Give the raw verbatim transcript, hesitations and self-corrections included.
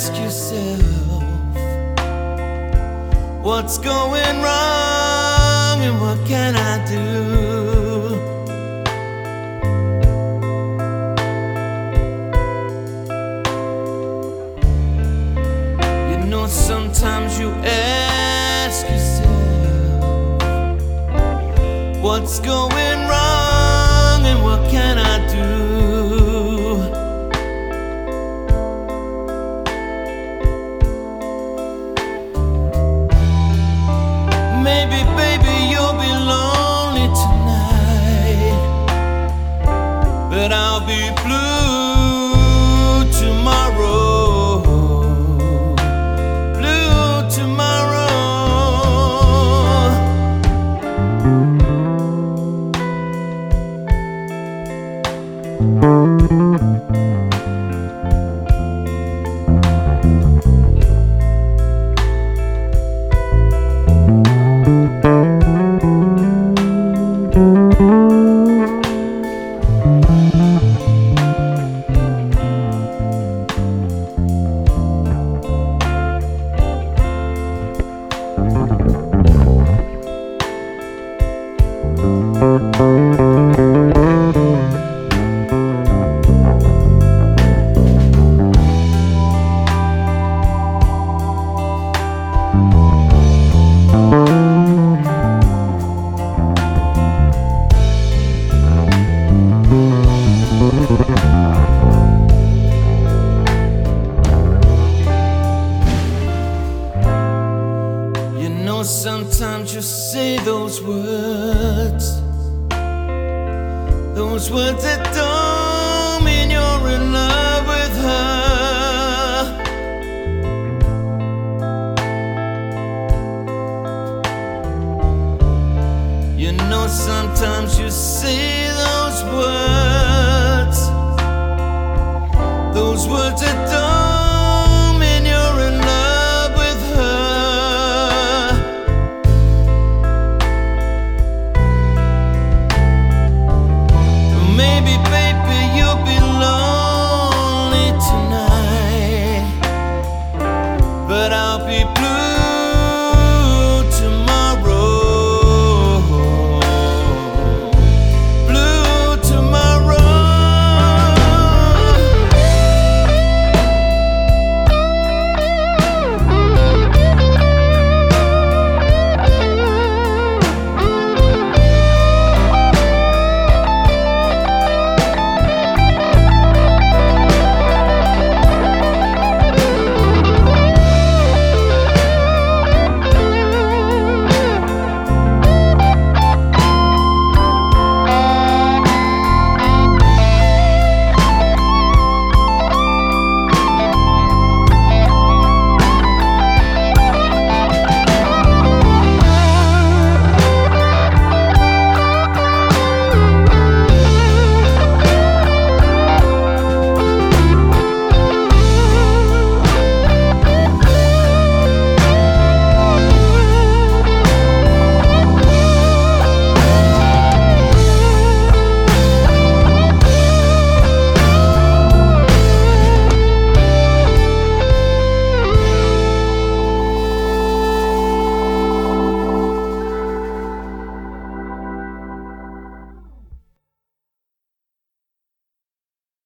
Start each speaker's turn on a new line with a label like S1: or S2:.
S1: ask yourself, what's going wrong and what can I do? You know, sometimes you ask yourself, what's going wrong and what can I do? Maybe, baby, you'll be lonely tonight, but I'll be blue tomorrow, blue tomorrow. You know, sometimes you say those words, those words that don't mean you're in love with her. You know, sometimes you say